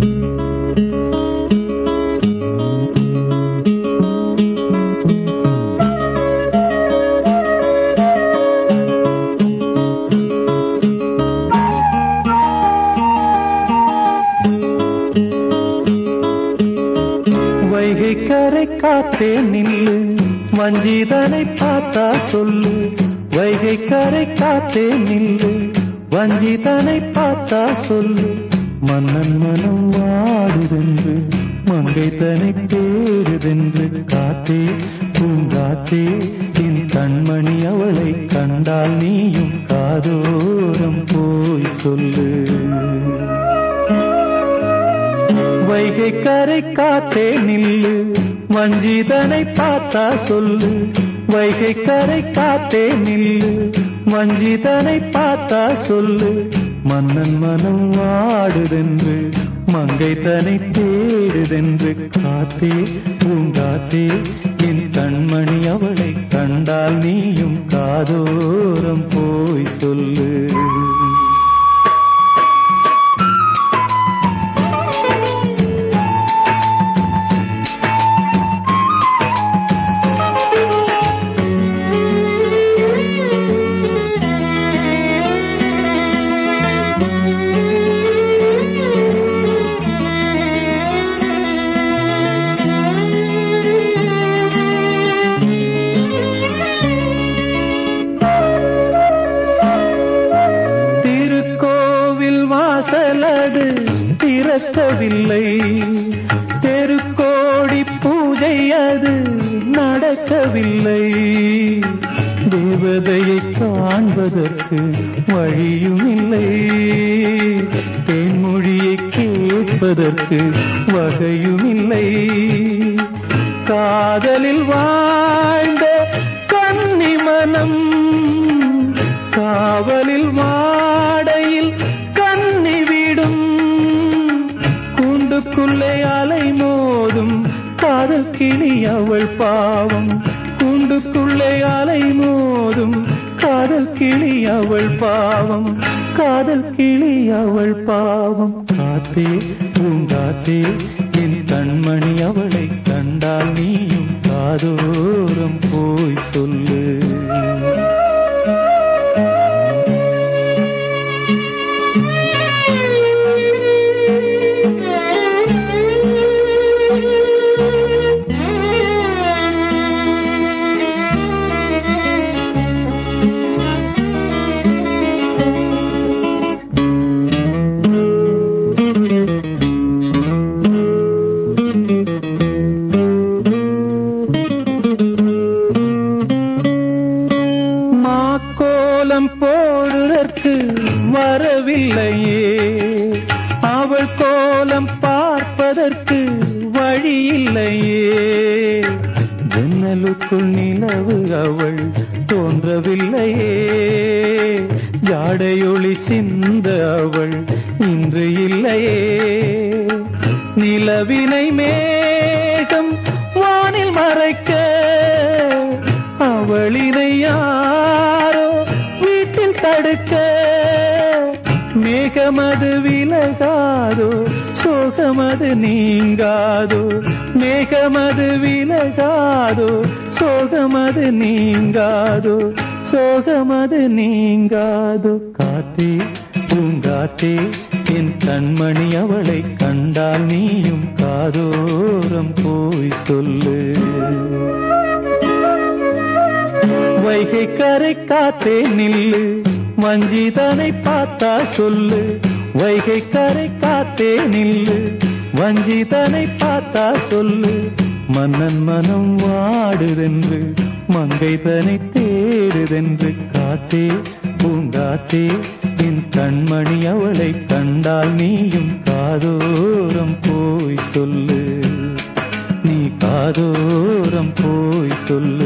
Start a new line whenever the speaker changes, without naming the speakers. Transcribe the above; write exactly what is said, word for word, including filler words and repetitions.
வைகை கரை காத்தே நில்லு, வஞ்சிதனை பார்த்தா சொல்லு. வைகை கரை காத்தே நில்லு, வஞ்சிதனை பார்த்தா சொல்லு. மன்னன் மனம் வாடுதென்று, மங்கை தனை தேடுதென்று. காத்தே பூங்காத்தே என் கண்மணி, அவளை கண்டால் நீயும் காதோரம் போய் சொல்லு. வைகை கரை காத்தே நில்லு, வஞ்சிதனை பார்த்தா சொல்லு. வைகை கரை காத்தே நில்லு, வஞ்சிதனை பார்த்தா சொல்லு. மன்னன் மனம் வாடுதென்று, மங்கை தனை தேடுதென்று. காத்தே பூங்காத்தே என் கண்மணி, அவளை கண்டால் நீயும் காதோரம் போய் சொல்லு. வாசலது திறக்கவில்லை, தெருக்கோடி பூஜை அது நடக்கவில்லை. தேவதையை காண்பதற்கு வழியும் இல்லை, தேன்மொழியை கேட்பதற்கு வகையும் இல்லை. காதலில் வாழ்ந்த கன்னி மனம் காவலில் வாடையில் கண்ணி விடும். கூண்டுக்குள்ளே அலை மோதும் காதல் கிளி அவள் பாவம். கூண்டுக்குள்ளே அலை மோதும் காதல் கிளி அவள் பாவம். காதல் கிளி அவள் பாவம். காத்தே பூங்காத்தே என் கண்மணி, அவளை கண்டால் நீயும் காதோரம் போய் சொல்லு. கோலம் போடுவதற்கு வரவில்லையே, அவள் கோலம் பார்ப்பதற்கு வழியில்லையே. ஜன்னலுக்குள் நிலவு அவள் தோன்றவில்லையே, ஜாடையொளி சிந்த அவள் இன்று இல்லையே. நிலவினை மேகம் வானில் மறைக்க, அவளினை யாரோ வீட்டில் தடுக்க. மேகமது விலகாதோ, சோகமது நீங்காதோ. மேகமது விலகாதோ, சோகமது நீங்காதோ. சோகமது நீங்காதோ. காத்தே பூங்காத்தே என் கண்மணி, அவளை கண்டால் நீயும் காதோரம் போய் சொல்லு. வைகை கரை காத்தே நில்லு, வஞ்சிதனை பார்த்தா சொல்லு. வைகை கரை காத்தே நில்லு, வஞ்சிதனை பார்த்தா சொல்லு. மன்னன் மனம் வாடுதென்று, மங்கை தனை தேடுதென்று. காத்தே பூங்காத்தே என் கண்மணி, அவளை கண்டால் நீயும் காதோரம் போய் சொல்லு. நீ காதோரம் போய் சொல்லு.